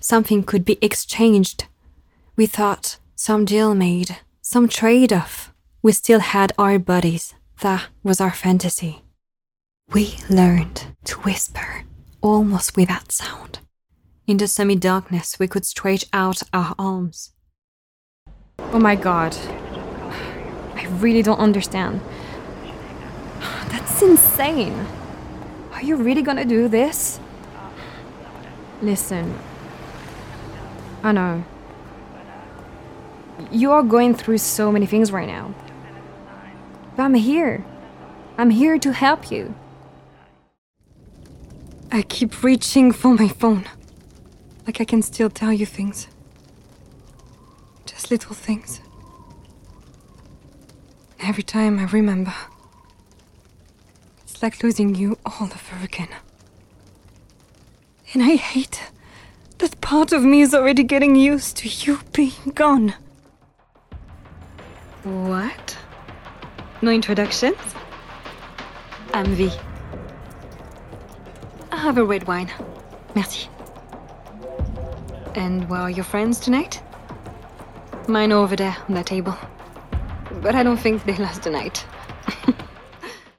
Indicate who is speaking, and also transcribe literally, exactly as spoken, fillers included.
Speaker 1: something could be exchanged. We thought some deal made, some trade-off. We still had our bodies. That was our fantasy. We learned to whisper, almost without sound. In the semi-darkness, we could stretch out our arms.
Speaker 2: Oh my god. I really don't understand. That's insane. Are you really gonna do this? Listen. I know. You are going through so many things right now. But I'm here. I'm here to help you.
Speaker 1: I keep reaching for my phone. Like I can still tell you things. Just little things. Every time I remember, it's like losing you all over again. And I hate that part of me is already getting used to you being gone.
Speaker 3: What? No introductions? I'm V. I have a red wine. Merci. And where are your friends tonight? Mine are over there on that table. But I don't think they last the night.